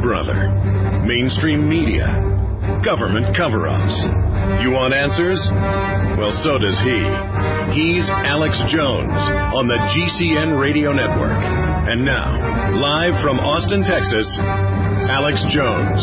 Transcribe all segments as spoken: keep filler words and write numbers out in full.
brother. Mainstream media. Government cover-ups. You want answers? Well, so does he. He's Alex Jones on the G C N Radio Network. And now, live from Austin, Texas, Alex Jones.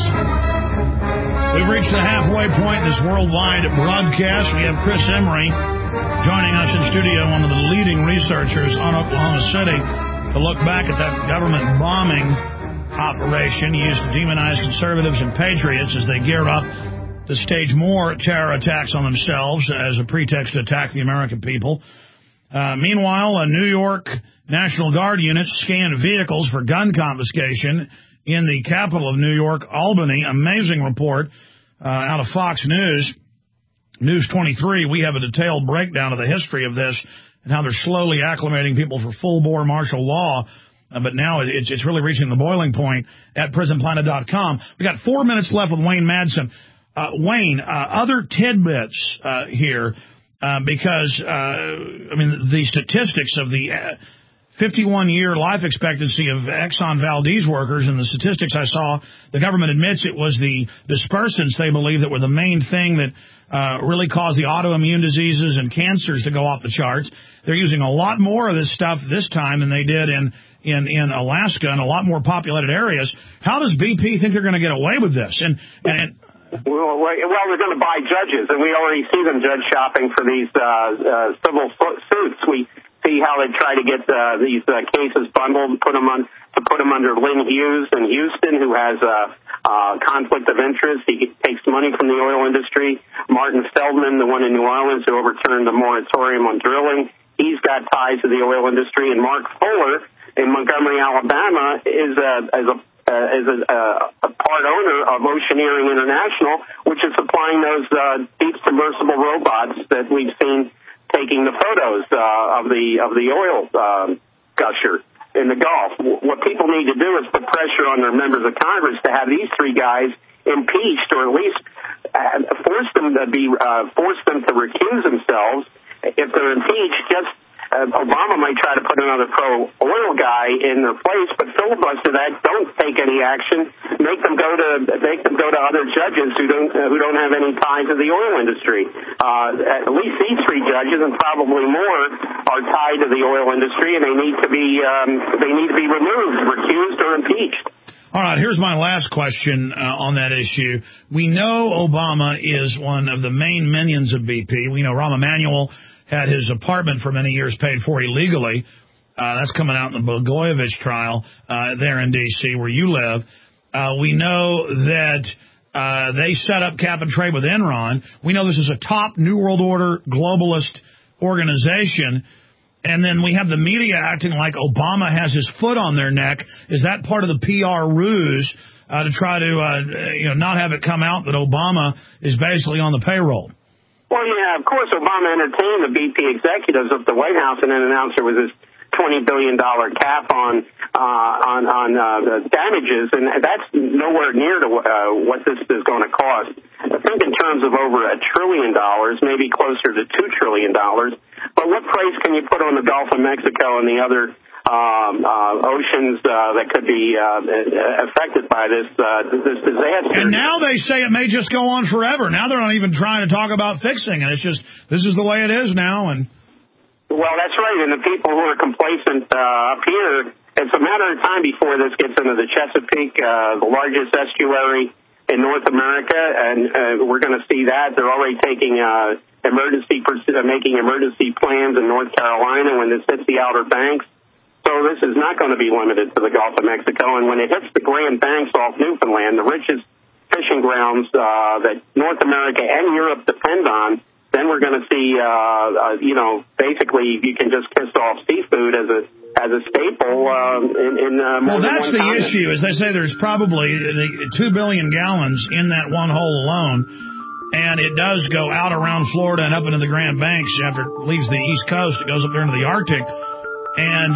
We've reached the halfway point in this worldwide broadcast. We have Chris Emery joining us in studio, one of the leading researchers on Oklahoma City, to look back at that government bombing operation used to demonize conservatives and patriots as they gear up to stage more terror attacks on themselves as a pretext to attack the American people. Uh, meanwhile, a New York National Guard unit scanned vehicles for gun confiscation in the capital of New York, Albany. Amazing report uh, out of Fox News. News twenty-three, we have a detailed breakdown of the history of this and how they're slowly acclimating people for full-bore martial law. Uh, but now it's, it's really reaching the boiling point at prison planet dot com. We got four minutes left with Wayne Madsen. Uh, Wayne, uh, other tidbits uh, here, uh, because, uh, I mean, the statistics of the uh, fifty-one-year life expectancy of Exxon Valdez workers and the statistics I saw, the government admits it was the dispersants, they believe, that were the main thing that uh, really caused the autoimmune diseases and cancers to go off the charts. They're using a lot more of this stuff this time than they did in, in, in Alaska and a lot more populated areas. How does B P think they're going to get away with this? And, and Well, well, they're going to buy judges, and we already see them judge shopping for these uh, uh, civil suits. We see how they try to get uh, these uh, cases bundled, put them on to put them under Lynn Hughes in Houston, who has a uh, uh, conflict of interest. He takes money from the oil industry. Martin Feldman, the one in New Orleans who overturned the moratorium on drilling, he's got ties to the oil industry. And Mark Fuller in Montgomery, Alabama, is a, is a Uh, is a, uh, a part owner of Oceaneering International, which is supplying those uh, deep submersible robots that we've seen taking the photos uh, of the of the oil uh, gusher in the Gulf. What people need to do is put pressure on their members of Congress to have these three guys impeached, or at least uh, force them to be uh, force them to recuse themselves. If they're impeached, just Uh, Obama might try to put another pro-oil guy in their place, but filibuster that. Don't take any action. Make them go to make them go to other judges who don't uh, who don't have any ties to the oil industry. Uh, at least these three judges, and probably more, are tied to the oil industry, and they need to be um, they need to be removed, recused, or impeached. All right, here's my last question uh, on that issue. We know Obama is one of the main minions of B P. We know Rahm Emanuel had his apartment for many years paid for illegally. Uh, that's coming out in the Blagojevich trial uh, there in D C where you live. Uh, we know that uh, they set up cap and trade with Enron. We know this is a top New World Order globalist organization. And then we have the media acting like Obama has his foot on their neck. Is that part of the P R ruse uh, to try to uh, you know, not have it come out that Obama is basically on the payroll? Well, yeah, of course, Obama entertained the B P executives of the White House and then announced there was this twenty billion dollars cap on uh, on, on uh, damages, and that's nowhere near to uh, what this is going to cost. I think in terms of over a trillion dollars, maybe closer to two trillion dollars. But what price can you put on the Gulf of Mexico and the other Um, uh, oceans uh, that could be uh, affected by this uh, this disaster? And now they say it may just go on forever. Now they're not even trying to talk about fixing it. It's just, this is the way it is now. And well, that's right. And the people who are complacent uh, up here, it's a matter of time before this gets into the Chesapeake, uh, the largest estuary in North America, and uh, we're going to see that. They're already taking uh, emergency, making emergency plans in North Carolina when this hits the Outer Banks. So this is not going to be limited to the Gulf of Mexico. And when it hits the Grand Banks off Newfoundland, the richest fishing grounds uh, that North America and Europe depend on, then we're going to see, uh, uh, you know, basically you can just kiss off seafood as a as a staple uh, in, in uh, more well, than that's one the continent. issue, is they say there's probably two billion gallons in that one hole alone, and it does go out around Florida and up into the Grand Banks after it leaves the East Coast. It goes up there into the Arctic, and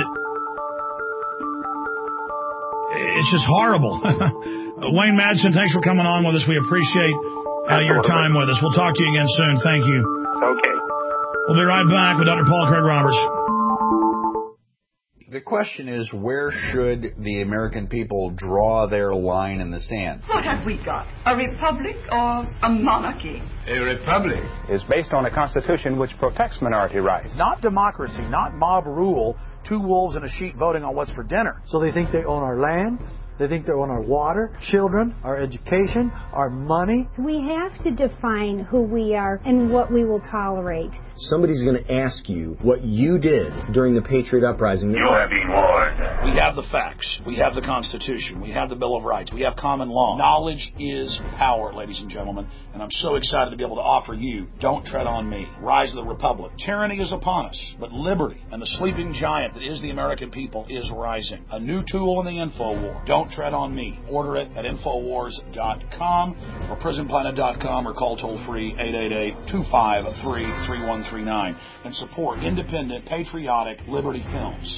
it's just horrible. Wayne Madsen, thanks for coming on with us. We appreciate uh, your time with us. We'll talk to you again soon. Thank you. Okay. We'll be right back with Doctor Paul Craig Roberts. The question is, where should the American people draw their line in the sand? What have we got? A republic or a monarchy? A republic is based on a constitution which protects minority rights. Not democracy, not mob rule, two wolves in a sheep voting on what's for dinner. So they think they own our land, they think they own our water, children, our education, our money. We have to define who we are and what we will tolerate. Somebody's going to ask you what you did during the Patriot Uprising. You have been warned. We have the facts. We have the Constitution. We have the Bill of Rights. We have common law. Knowledge is power, ladies and gentlemen. And I'm so excited to be able to offer you Don't Tread on Me, Rise of the Republic. Tyranny is upon us, but liberty and the sleeping giant that is the American people is rising. A new tool in the info war. Don't Tread on Me. Order it at infowars dot com or prison planet dot com or call toll-free eight eight eight, two five three, three one three nine and support independent, patriotic Liberty Films.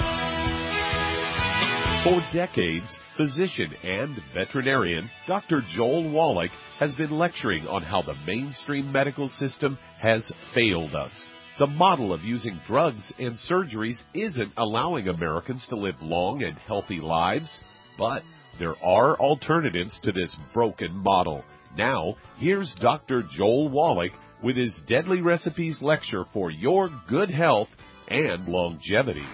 For decades, physician and veterinarian Doctor Joel Wallach has been lecturing on how the mainstream medical system has failed us. The model of using drugs and surgeries isn't allowing Americans to live long and healthy lives, but there are alternatives to this broken model. Now, here's Doctor Joel Wallach with his Deadly Recipes lecture for your good health and longevity.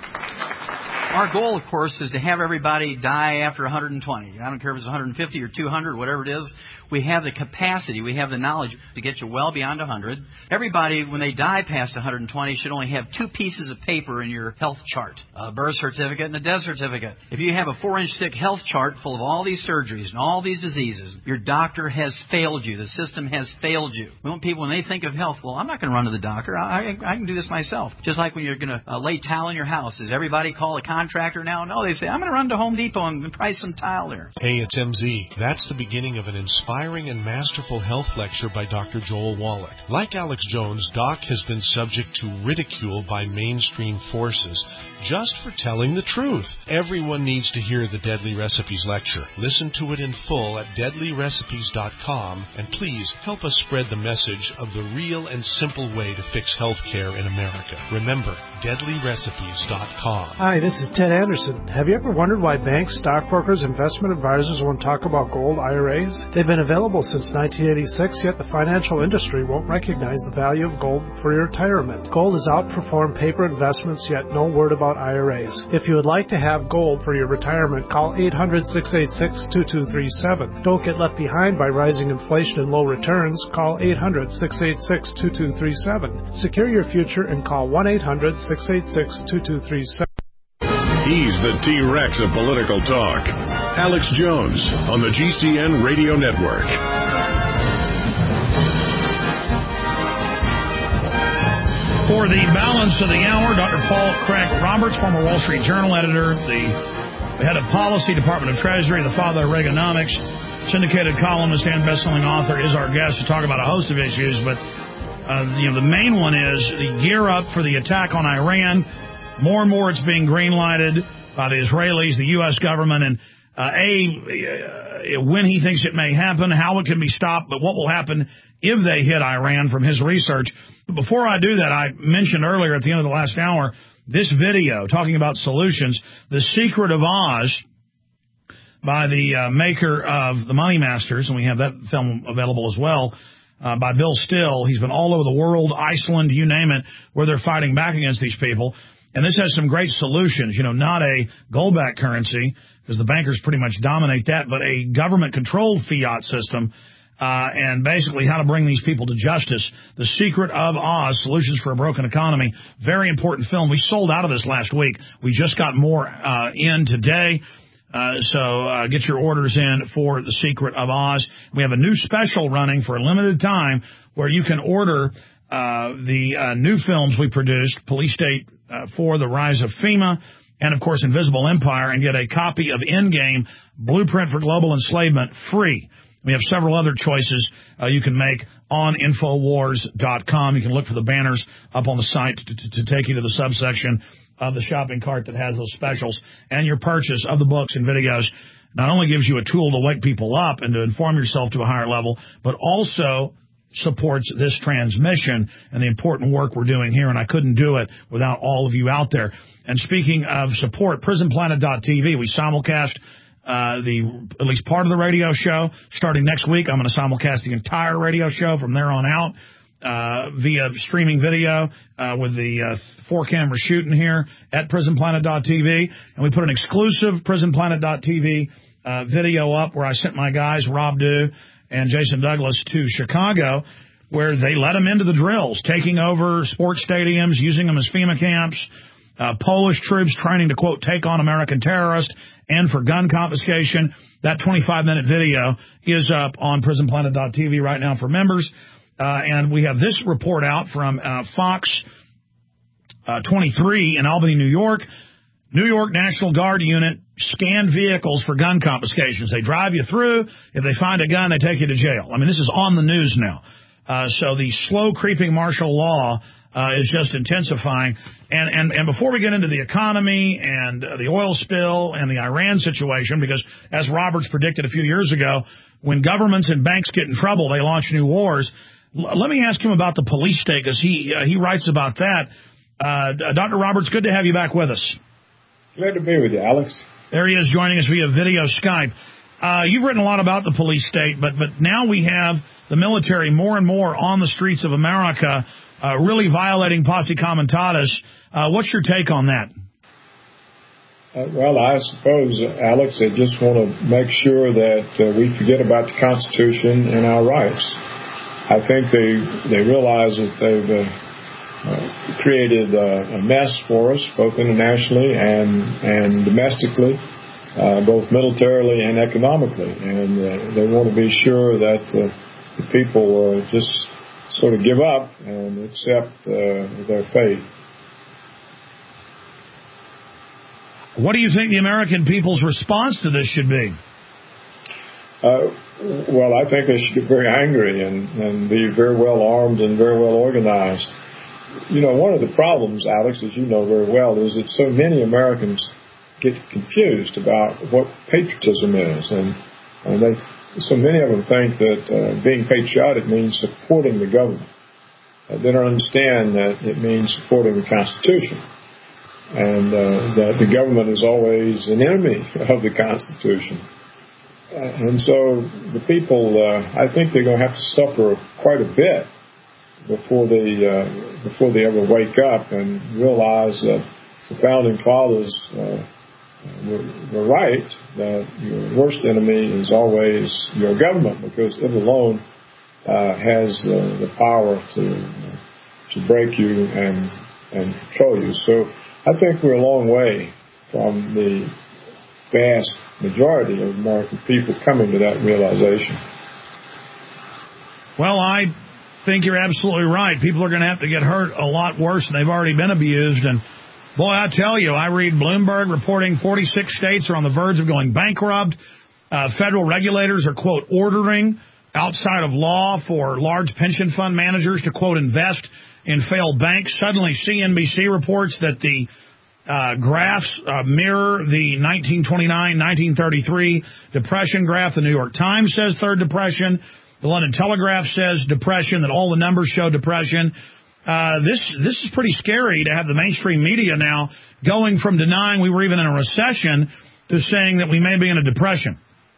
Our goal, of course, is to have everybody die after one hundred twenty. I don't care if it's one hundred fifty or two hundred, whatever it is. We have the capacity, we have the knowledge to get you well beyond one hundred. Everybody, when they die past one hundred twenty, should only have two pieces of paper in your health chart, a birth certificate and a death certificate. If you have a four-inch thick health chart full of all these surgeries and all these diseases, your doctor has failed you. The system has failed you. We want people, when they think of health, well, I'm not going to run to the doctor. I, I, I can do this myself. Just like when you're going to uh, lay tile in your house. Does everybody call a contractor now? No, they say, I'm going to run to Home Depot and price some tile there. Hey, it's M Z. That's the beginning of an inspiring and masterful health lecture by Doctor Joel Wallach. Like Alex Jones, Doc has been subject to ridicule by mainstream forces just for telling the truth. Everyone needs to hear the Deadly Recipes lecture. Listen to it in full at deadly recipes dot com, and please help us spread the message of the real and simple way to fix health care in America. Remember, deadly recipes dot com. Hi, this is Ted Anderson. Have you ever wondered why banks, stockbrokers, investment advisors won't talk about gold I R As? They've been available since nineteen eighty-six, yet the financial industry won't recognize the value of gold for your retirement. Gold has outperformed paper investments, yet no word about I R As. If you would like to have gold for your retirement, call eight hundred, six eight six, two two three seven. Don't get left behind by rising inflation and low returns. Call eight hundred, six eight six, two two three seven. Secure your future and call one eight hundred, six eight six, two two three seven. He's the T-Rex of political talk. Alex Jones on the G C N Radio Network. For the balance of the hour, Doctor Paul Craig Roberts, former Wall Street Journal editor, the head of policy, Department of Treasury, the father of Reaganomics, syndicated columnist and best-selling author, is our guest to talk about a host of issues. But uh, you know, the main one is the gear up for the attack on Iran. More and more it's being green-lighted by the Israelis, the U S government, and uh, A, uh, when he thinks it may happen, how it can be stopped, but what will happen if they hit Iran from his research. Before I do that, I mentioned earlier at the end of the last hour, this video talking about solutions, The Secret of Oz, by the uh, maker of The Money Masters, and we have that film available as well, uh, by Bill Still. He's been all over the world, Iceland, you name it, where they're fighting back against these people. And this has some great solutions, you know, not a gold-backed currency, because the bankers pretty much dominate that, but a government-controlled fiat system, uh, and basically how to bring these people to justice. The Secret of Oz, Solutions for a Broken Economy. Very important film. We sold out of this last week. We just got more uh, in today. Uh, so uh, get your orders in for The Secret of Oz. We have a new special running for a limited time where you can order uh, the uh, new films we produced, Police State uh, four, The Rise of FEMA, and, of course, Invisible Empire, and get a copy of Endgame, Blueprint for Global Enslavement, free. We have several other choices uh, you can make on infowars dot com. You can look for the banners up on the site to, to, to take you to the subsection of the shopping cart that has those specials. And your purchase of the books and videos not only gives you a tool to wake people up and to inform yourself to a higher level, but also supports this transmission and the important work we're doing here, and I couldn't do it without all of you out there. And speaking of support, prison planet dot t v, we simulcast uh, the at least part of the radio show. Starting next week, I'm going to simulcast the entire radio show from there on out uh, via streaming video uh, with the uh, four-camera shooting here at prison planet dot t v. And we put an exclusive prison planet dot t v uh, video up where I sent my guys, Rob Dew and Jason Douglas, to Chicago, where they let them into the drills, taking over sports stadiums, using them as FEMA camps, uh, Polish troops training to, quote, take on American terrorists, and for gun confiscation. That twenty-five minute video is up on prison planet dot t v right now for members. Uh, and we have this report out from uh, Fox uh, twenty-three in Albany, New York. New York National Guard unit scanned vehicles for gun confiscations. They drive you through. If they find a gun, they take you to jail. I mean, this is on the news now. Uh, so the slow creeping martial law uh, is just intensifying. And, and, and before we get into the economy and uh, the oil spill and the Iran situation, because as Roberts predicted a few years ago, when governments and banks get in trouble, they launch new wars. L- let me ask him about the police state, because he, uh, he writes about that. Uh, Doctor Roberts, good to have you back with us. Glad to be with you, Alex. There he is joining us via video Skype. Uh, you've written a lot about the police state, but but now we have the military more and more on the streets of America, uh, really violating posse comitatus. Uh, what's your take on that? Uh, well, I suppose, uh, Alex, they just want to make sure that uh, we forget about the Constitution and our rights. I think they they realize that they've uh, Uh, created uh, a mess for us, both internationally and and domestically, uh, both militarily and economically. And uh, they want to be sure that uh, the people uh, just sort of give up and accept uh, their fate. What do you think the American people's response to this should be? Uh, well, I think they should get very angry and, and be very well armed and very well organized. You know, one of the problems, Alex, as you know very well, is that so many Americans get confused about what patriotism is. And, and they, so many of them think that uh, being patriotic means supporting the government. Uh, they don't understand that it means supporting the Constitution. And uh, that the government is always an enemy of the Constitution. Uh, and so the people, uh, I think they're going to have to suffer quite a bit before they uh, before they ever wake up and realize that the founding fathers uh, were, were right, that your worst enemy is always your government, because it alone uh, has uh, the power to uh, to break you and and control you. So I think we're a long way from the vast majority of American people coming to that realization. Well, I think you're absolutely right. People are going to have to get hurt a lot worse than they've already been abused. And, boy, I tell you, I read Bloomberg reporting forty-six states are on the verge of going bankrupt. Uh, federal regulators are, quote, ordering outside of law for large pension fund managers to, quote, invest in failed banks. Suddenly, C N B C reports that the uh, graphs uh, mirror the nineteen twenty-nine nineteen thirty-three Depression graph. The New York Times says third depression. The London Telegraph says depression, that all the numbers show depression. Uh, this this is pretty scary to have the mainstream media now going from denying we were even in a recession to saying that we may be in a depression.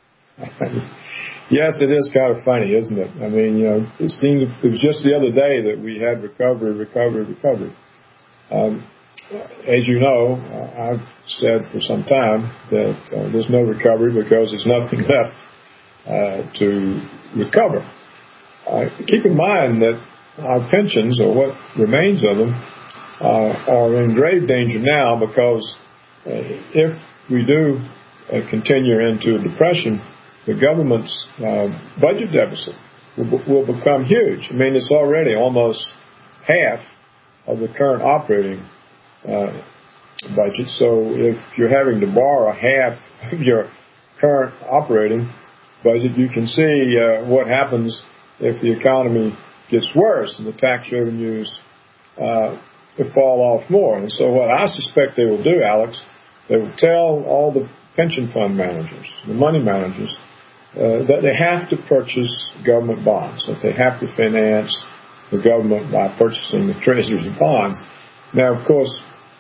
Yes, it is kind of funny, isn't it? I mean, you know, it seemed it was just the other day that we had recovery, recovery, recovery. Um, as you know, I've said for some time that uh, there's no recovery because there's nothing left Uh, to recover. Uh, keep in mind that our pensions, or what remains of them, uh, are in grave danger now, because uh, if we do uh, continue into a depression, the government's uh, budget deficit will, will become huge. I mean, it's already almost half of the current operating uh, budget. So if you're having to borrow half of your current operating budget, you can see uh, what happens if the economy gets worse and the tax revenues uh, fall off more. And so what I suspect they will do, Alex, they will tell all the pension fund managers, the money managers, uh, that they have to purchase government bonds, that they have to finance the government by purchasing the treasuries of bonds. Now, of course,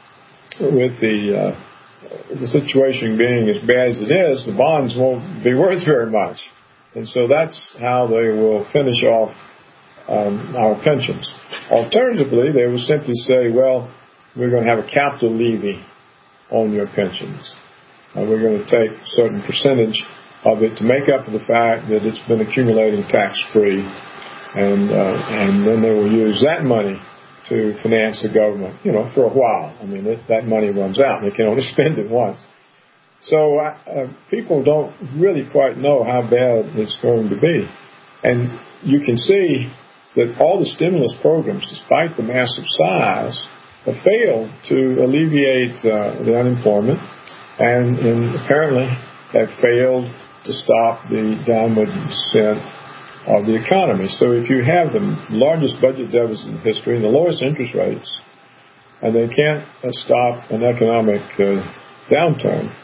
with the uh, the situation being as bad as it is, the bonds won't be worth very much. And so that's how they will finish off um, our pensions. Alternatively, they will simply say, well, we're going to have a capital levy on your pensions. And we're going to take a certain percentage of it to make up for the fact that it's been accumulating tax-free. And, uh, and then they will use that money to finance the government, you know, for a while. I mean, it, that money runs out, and they can only spend it once. So uh, people don't really quite know how bad it's going to be. And you can see that all the stimulus programs, despite the massive size, have failed to alleviate uh, the unemployment and, and apparently have failed to stop the downward descent of the economy. So if you have the largest budget deficit in history and the lowest interest rates, and they can't uh, stop an economic uh, downturn,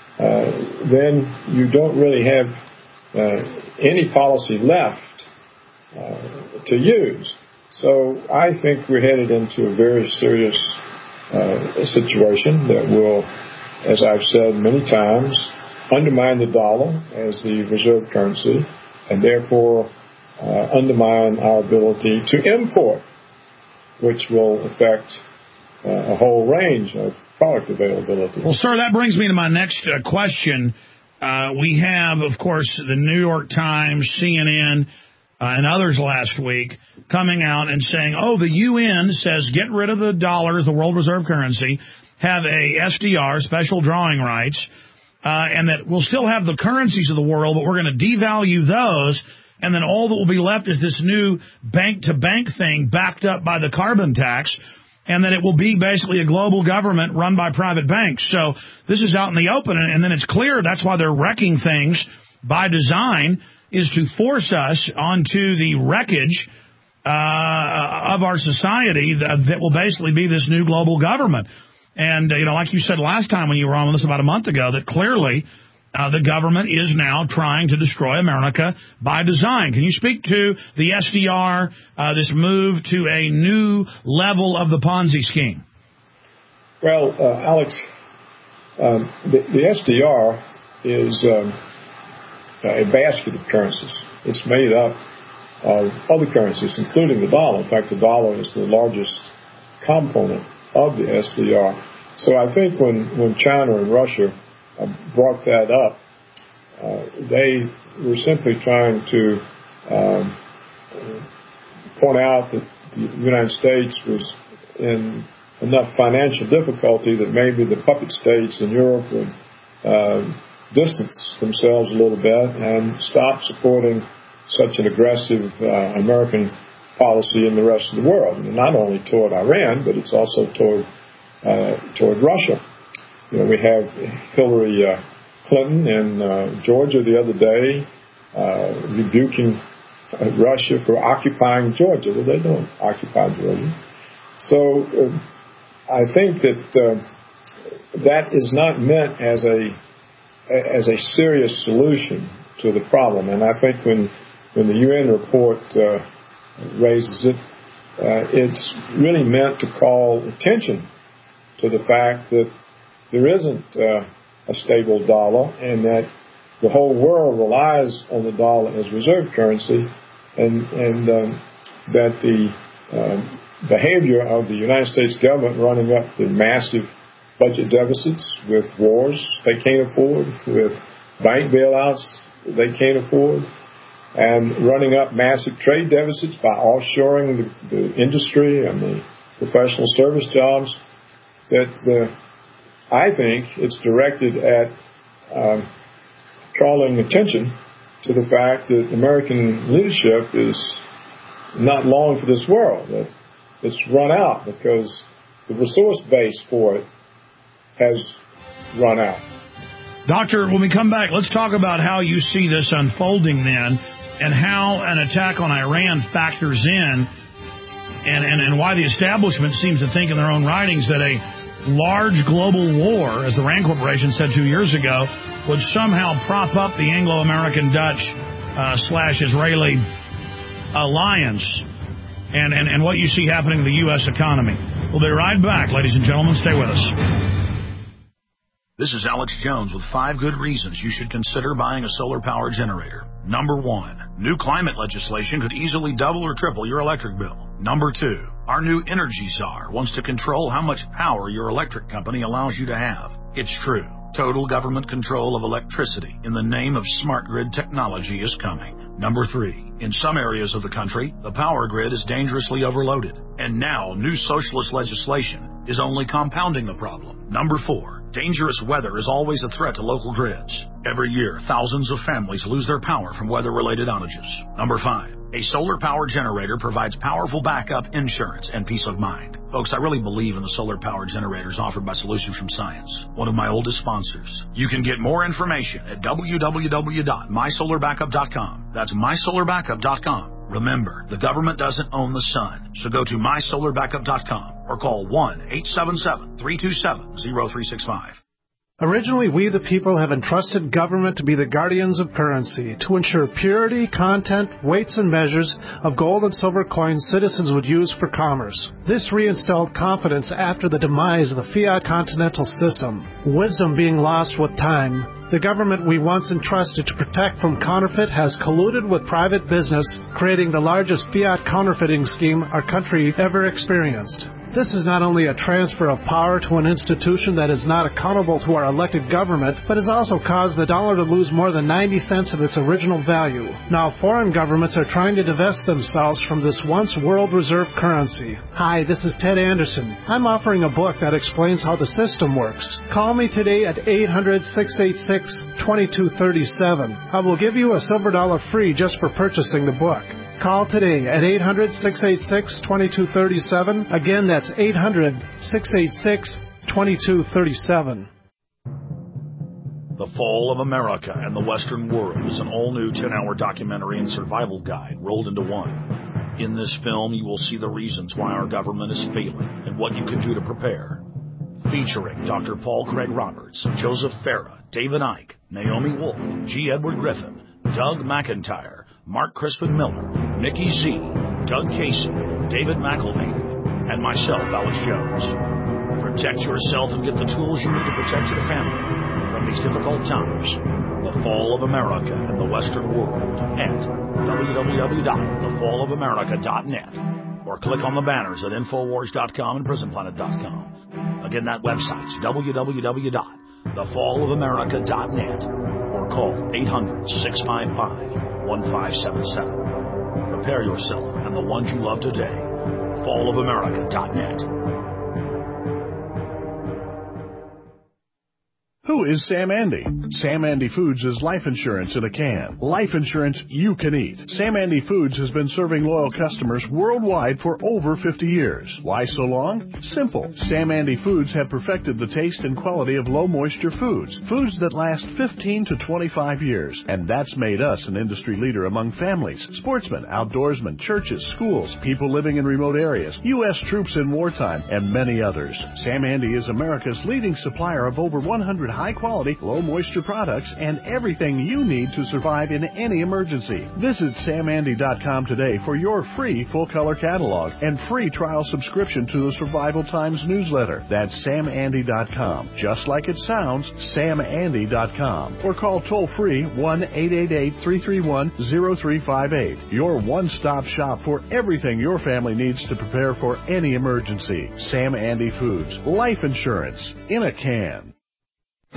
uh, then you don't really have uh, any policy left uh, to use. So I think we're headed into a very serious uh, situation that will, as I've said many times, undermine the dollar as the reserve currency, and therefore uh, undermine our ability to import, which will affect uh, a whole range of product availability. Well, sir, that brings me to my next uh, question. Uh, we have, of course, the New York Times, C N N, uh, and others last week coming out and saying, oh, the U N says get rid of the dollar as the world reserve currency, have a S D R, special drawing rights, Uh, and that we'll still have the currencies of the world, but we're going to devalue those, and then all that will be left is this new bank-to-bank thing backed up by the carbon tax, and that it will be basically a global government run by private banks. So this is out in the open, and then it's clear that's why they're wrecking things by design, is to force us onto the wreckage uh, of our society that, that will basically be this new global government. And, uh, you know, like you said last time when you were on with us about a month ago, that clearly uh, the government is now trying to destroy America by design. Can you speak to the S D R, uh, this move to a new level of the Ponzi scheme? Well, uh, Alex, um, the, the S D R is um, a basket of currencies. It's made up of other currencies, including the dollar. In fact, the dollar is the largest component of the S D R. So I think when, when China and Russia uh, brought that up, uh, they were simply trying to um, point out that the United States was in enough financial difficulty that maybe the puppet states in Europe would uh, distance themselves a little bit and stop supporting such an aggressive uh, American policy in the rest of the world, and not only toward Iran, but it's also toward uh, toward Russia. You know, we have Hillary uh, Clinton in uh, Georgia the other day uh, rebuking uh, Russia for occupying Georgia. Well, they don't occupy Georgia. So uh, I think that uh, that is not meant as a as a serious solution to the problem. And I think when when the U N report uh, raises it, uh, it's really meant to call attention to the fact that there isn't uh, a stable dollar and that the whole world relies on the dollar as reserve currency, and, and um, that the uh, behavior of the United States government running up the massive budget deficits with wars they can't afford, with bank bailouts they can't afford, and running up massive trade deficits by offshoring the, the industry and the professional service jobs, that uh, I think it's directed at um, calling attention to the fact that American leadership is not long for this world, that it's run out because the resource base for it has run out. Doctor, when we come back, let's talk about how you see this unfolding then, and how an attack on Iran factors in, and, and, and why the establishment seems to think in their own writings that a large global war, as the Rand Corporation said two years ago, would somehow prop up the Anglo-American Dutch uh, slash Israeli alliance and, and, and what you see happening in the U S economy. We'll be right back, ladies and gentlemen. Stay with us. This is Alex Jones with five good reasons you should consider buying a solar power generator. Number one, new climate legislation could easily double or triple your electric bill. Number two, our new Energy Czar wants to control how much power your electric company allows you to have. It's true. Total government control of electricity in the name of smart grid technology is coming. Number three, in some areas of the country, the power grid is dangerously overloaded. And now, new socialist legislation is only compounding the problem. Number four, dangerous weather is always a threat to local grids. Every year, thousands of families lose their power from weather-related outages. Number five, a solar power generator provides powerful backup insurance and peace of mind. Folks, I really believe in the solar power generators offered by Solutions from Science, one of my oldest sponsors. You can get more information at w w w dot my solar backup dot com. That's my solar backup dot com. Remember, the government doesn't own the sun, so go to my solar backup dot com or call one eight seven seven, three two seven, zero three six five. Originally, we the people have entrusted government to be the guardians of currency, to ensure purity, content, weights, and measures of gold and silver coins citizens would use for commerce. This reinstalled confidence after the demise of the fiat continental system, wisdom being lost with time. The government we once entrusted to protect from counterfeit has colluded with private business, creating the largest fiat counterfeiting scheme our country ever experienced. This is not only a transfer of power to an institution that is not accountable to our elected government, but has also caused the dollar to lose more than ninety cents of its original value. Now, foreign governments are trying to divest themselves from this once world reserve currency. Hi, this is Ted Anderson. I'm offering a book that explains how the system works. Call me today at eight hundred, six eight six, two two three seven. I will give you a silver dollar free just for purchasing the book. Call today at eight hundred, six eight six, two two three seven. Again, that's eight hundred, six eight six, two two three seven. The Fall of America and the Western World is an all-new ten-hour documentary and survival guide rolled into one. In this film, you will see the reasons why our government is failing and what you can do to prepare. Featuring Doctor Paul Craig Roberts, Joseph Farah, David Icke, Naomi Wolf, G. Edward Griffin, Doug McIntyre, Mark Crispin Miller, Nikki Z, Doug Casey, David McElhaney, and myself, Alex Jones. Protect yourself and get the tools you need to protect your family from these difficult times. The Fall of America and the Western World at w w w dot the fall of america dot net or click on the banners at infowars dot com and prison planet dot com. Again, that website's w w w dot the fall of america dot net or call eight hundred, six five five, one five seven seven. Prepare yourself and the ones you love today. fall of america dot net. Who is Sam Andy? Sam Andy Foods is life insurance in a can. Life insurance you can eat. Sam Andy Foods has been serving loyal customers worldwide for over fifty years. Why so long? Simple. Sam Andy Foods have perfected the taste and quality of low-moisture foods. Foods that last fifteen to twenty-five years. And that's made us an industry leader among families, sportsmen, outdoorsmen, churches, schools, people living in remote areas, U S troops in wartime, and many others. Sam Andy is America's leading supplier of over one hundred high-quality, low-moisture products and everything you need to survive in any emergency. Visit sam andy dot com today for your free full-color catalog and free trial subscription to the Survival Times newsletter. That's sam andy dot com. Just like it sounds, sam andy dot com. Or call toll-free one eight eight eight, three three one, zero three five eight. Your one-stop shop for everything your family needs to prepare for any emergency. Sam Andy Foods. Life insurance in a can. I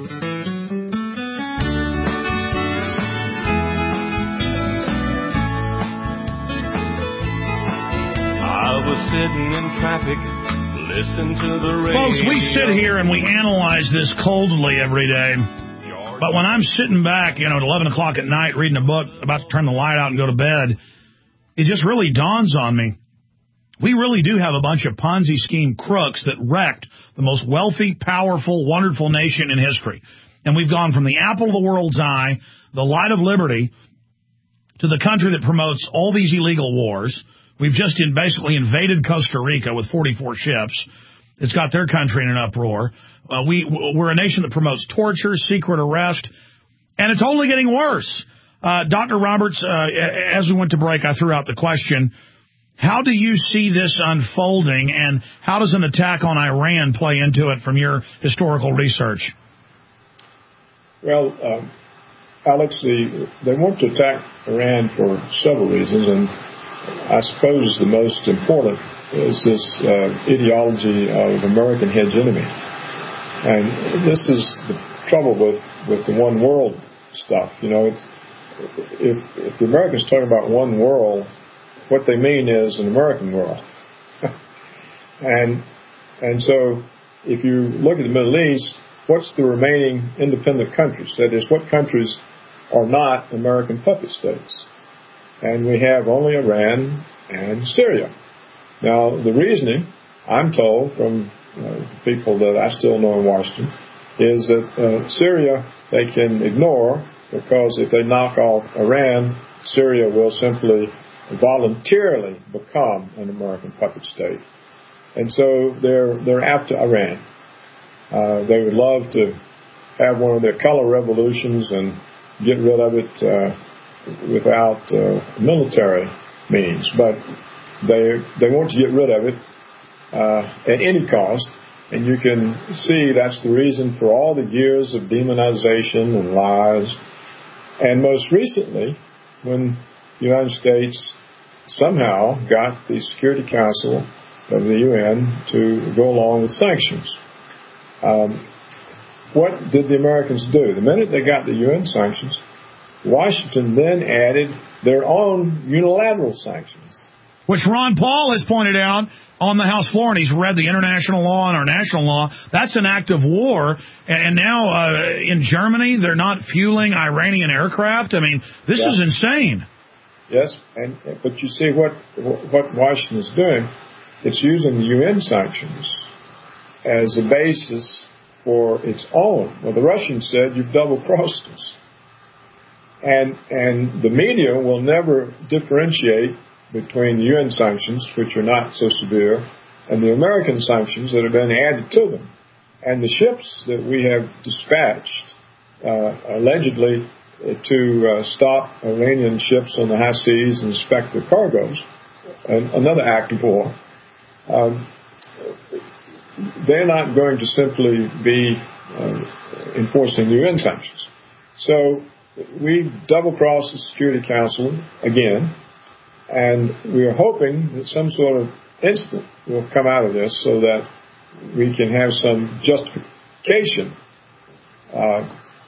was sitting in traffic, listening to the radio. Folks, we sit here and we analyze this coldly every day. But when I'm sitting back, you know, at eleven o'clock at night reading a book, about to turn the light out and go to bed, it just really dawns on me. We really do have a bunch of Ponzi scheme crooks that wrecked the most wealthy, powerful, wonderful nation in history. And we've gone from the apple of the world's eye, the light of liberty, to the country that promotes all these illegal wars. We've just in basically invaded Costa Rica with forty-four ships. It's got their country in an uproar. Uh, we, we're a nation that promotes torture, secret arrest, and it's only getting worse. Uh, Doctor Roberts, uh, as we went to break, I threw out the question, how do you see this unfolding, and how does an attack on Iran play into it from your historical research? Well, um, Alex, the, they want to attack Iran for several reasons, and I suppose the most important is this uh, ideology of American hegemony. And this is the trouble with, with the one world stuff. You know, it's, if, if the Americans talk about one world, what they mean is an American world. and and so if you look at the Middle East, what's the remaining independent countries? That is, what countries are not American puppet states? And we have only Iran and Syria. Now, the reasoning, I'm told from uh, the people that I still know in Washington, is that uh, Syria they can ignore, because if they knock off Iran, Syria will simply voluntarily become an American puppet state. And so they're they're after Iran. Uh, they would love to have one of their color revolutions and get rid of it uh, without uh, military means, but they they want to get rid of it uh, at any cost. And you can see that's the reason for all the years of demonization and lies. And most recently, when the United States somehow got the Security Council of the U N to go along with sanctions. Um, what did the Americans do? The minute they got the U N sanctions, Washington then added their own unilateral sanctions. Which Ron Paul has pointed out on the House floor, and he's read the international law and our national law. That's an act of war. And now uh, in Germany, they're not fueling Iranian aircraft. I mean, this yeah. is insane. Yes, and but you see what what Washington is doing. It's using the U N sanctions as a basis for its own. Well, the Russians said, you've double-crossed us. And, and the media will never differentiate between the U N sanctions, which are not so severe, and the American sanctions that have been added to them. And the ships that we have dispatched, uh, allegedly to uh, stop Iranian ships on the high seas and inspect their cargoes, and another act of war, um, they're not going to simply be uh, enforcing the U N sanctions. So we double-crossed the Security Council again, and we are hoping that some sort of instant will come out of this so that we can have some justification. Uh,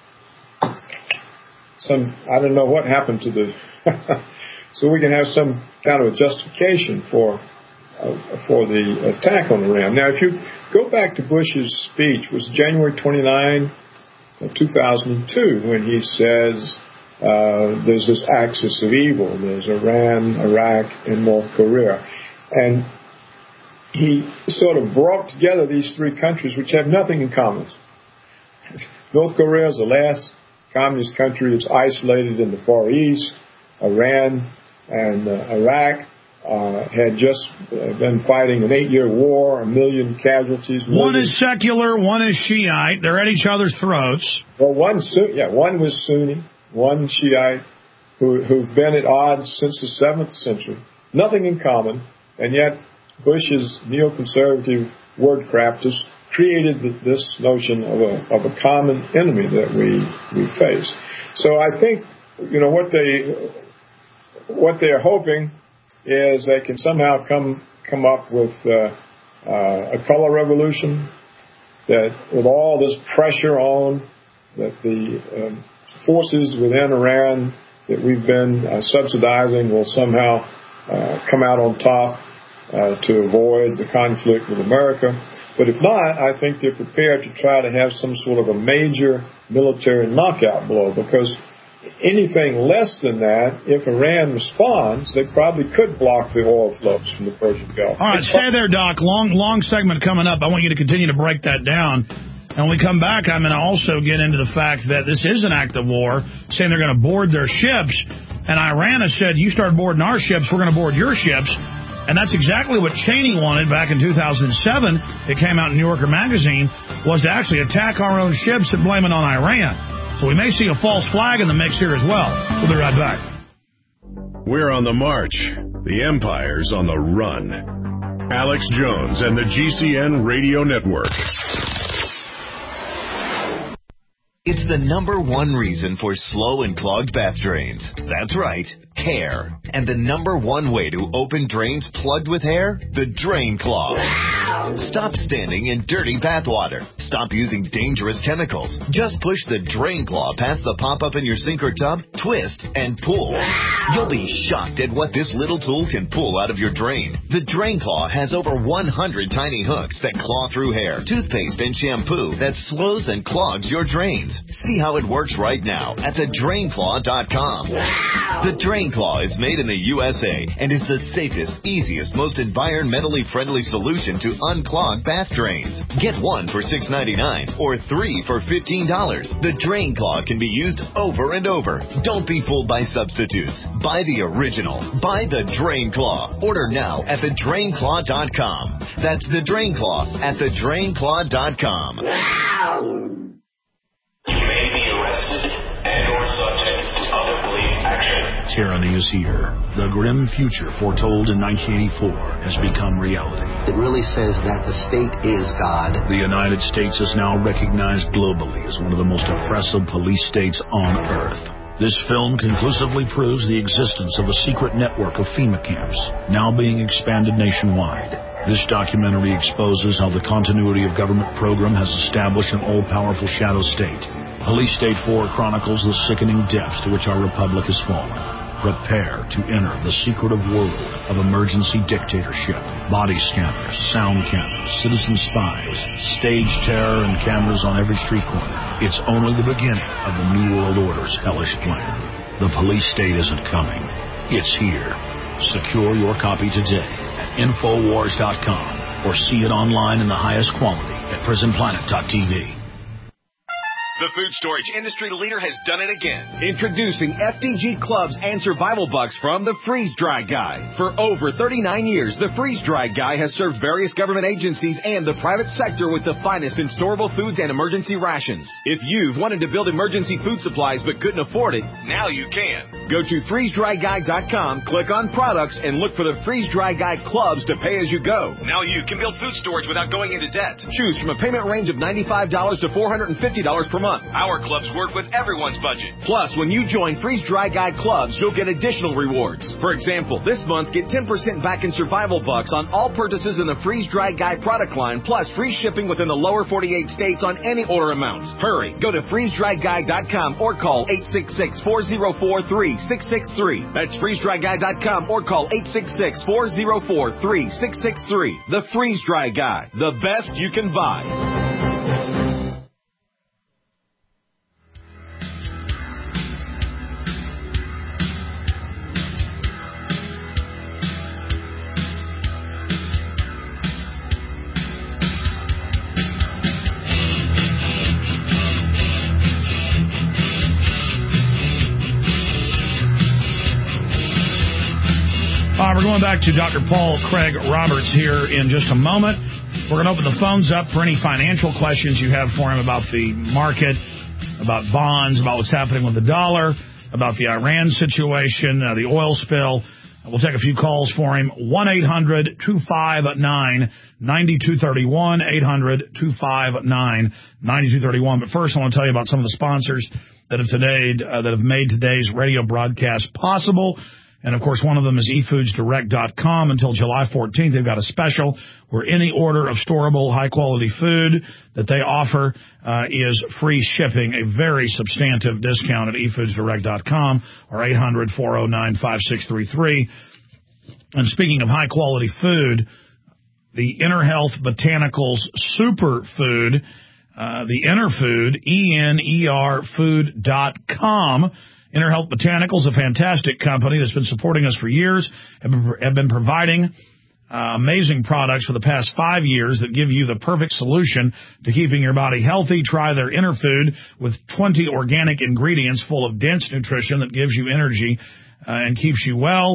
some, I don't know what happened to the, so we can have some kind of a justification for uh, for the attack on Iran. Now, if you go back to Bush's speech, it was January twenty-ninth, two thousand two, when he says uh, there's this axis of evil. There's Iran, Iraq, and North Korea. And he sort of brought together these three countries which have nothing in common. North Korea is the last communist country that's isolated in the Far East. Iran and uh, Iraq uh, had just uh, been fighting an eight-year war, a million casualties. Million. One is secular, one is Shiite. They're at each other's throats. Well, one, yeah, one was Sunni, one Shiite, who, who've been at odds since the seventh century. Nothing in common, and yet Bush's neoconservative word crafters created this notion of a of a common enemy that we we face. So I think, you know, what they what they're hoping is they can somehow come come up with uh, uh, a color revolution, that with all this pressure on, that the um, forces within Iran that we've been uh, subsidizing will somehow uh, come out on top uh, to avoid the conflict with America. But if not, I think they're prepared to try to have some sort of a major military knockout blow, because anything less than that, if Iran responds, they probably could block the oil flows from the Persian Gulf. All right, stay there, Doc. Long, long segment coming up. I want you to continue to break that down. And when we come back, I'm going to also get into the fact that this is an act of war, saying they're going to board their ships. And Iran has said, you start boarding our ships, we're going to board your ships. And that's exactly what Cheney wanted back in two thousand seven. It came out in New Yorker magazine, was to actually attack our own ships and blame it on Iran. So we may see a false flag in the mix here as well. We'll be right back. We're on the march. The empire's on the run. Alex Jones and the G C N Radio Network. It's the number one reason for slow and clogged bath drains. That's right, hair. And the number one way to open drains plugged with hair? The Drain Claw. Stop standing in dirty bath water. Stop using dangerous chemicals. Just push the Drain Claw past the pop-up in your sink or tub, twist, and pull. You'll be shocked at what this little tool can pull out of your drain. The Drain Claw has over one hundred tiny hooks that claw through hair, toothpaste, and shampoo that slows and clogs your drains. See how it works right now at the drain claw dot com. The Drain Claw is made in the U S A and is the safest, easiest, most environmentally friendly solution to unclog bath drains. Get one for six ninety-nine or three for fifteen dollars. The Drain Claw can be used over and over. Don't be fooled by substitutes. Buy the original. Buy the Drain Claw. Order now at the drain claw dot com. That's the Drain Claw at the drain claw dot com. You may be arrested and or subject to other police action. Tyranny is here. The grim future foretold in nineteen eighty-four has become reality. It really says that the state is God. The United States is now recognized globally as one of the most oppressive police states on earth. This film conclusively proves the existence of a secret network of FEMA camps, now being expanded nationwide. This documentary exposes how the continuity of government program has established an all-powerful shadow state. Police State four chronicles the sickening depths to which our republic has fallen. Prepare to enter the secretive world of emergency dictatorship. Body scanners, sound cameras, citizen spies, stage terror, and cameras on every street corner. It's only the beginning of the New World Order's hellish plan. The police state isn't coming. It's here. Secure your copy today at infowars dot com or see it online in the highest quality at prison planet dot t v. The food storage industry leader has done it again. Introducing F D G Clubs and Survival Bucks from the Freeze Dry Guy. For over thirty-nine years, the Freeze Dry Guy has served various government agencies and the private sector with the finest in storable foods and emergency rations. If you've wanted to build emergency food supplies but couldn't afford it, now you can. Go to freeze dry guy dot com, click on products, and look for the Freeze Dry Guy Clubs to pay as you go. Now you can build food storage without going into debt. Choose from a payment range of ninety-five dollars to four hundred fifty dollars per month. Our clubs work with everyone's budget. Plus, when you join Freeze Dry Guy Clubs, you'll get additional rewards. For example, this month, get ten percent back in Survival Bucks on all purchases in the Freeze Dry Guy product line, plus free shipping within the lower forty-eight states on any order amount. Hurry, go to freeze dry guy dot com or call eight six six, four zero four, three six six three. That's freeze dry guy dot com or call eight six six, four zero four, three six six three. The Freeze Dry Guy, the best you can buy. Uh, we're going back to Doctor Paul Craig Roberts here in just a moment. We're going to open the phones up for any financial questions you have for him about the market, about bonds, about what's happening with the dollar, about the Iran situation, uh, the oil spill. We'll take a few calls for him. one eight hundred two five nine nine two three one, eight hundred two five nine nine two three one. But first, I want to tell you about some of the sponsors that have today uh, that have made today's radio broadcast possible. And, of course, one of them is e foods direct dot com. Until July fourteenth, they've got a special where any order of storable, high-quality food that they offer uh, is free shipping, a very substantive discount at e foods direct dot com or eight hundred, four oh nine, five six three three. And speaking of high-quality food, the Inner Health Botanicals Superfood, uh, the Inner Food, E N E R food dot com. Inner Health Botanicals, a fantastic company that's been supporting us for years, have been, have been providing uh, amazing products for the past five years that give you the perfect solution to keeping your body healthy. Try their Inner Food with twenty organic ingredients full of dense nutrition that gives you energy uh, and keeps you well.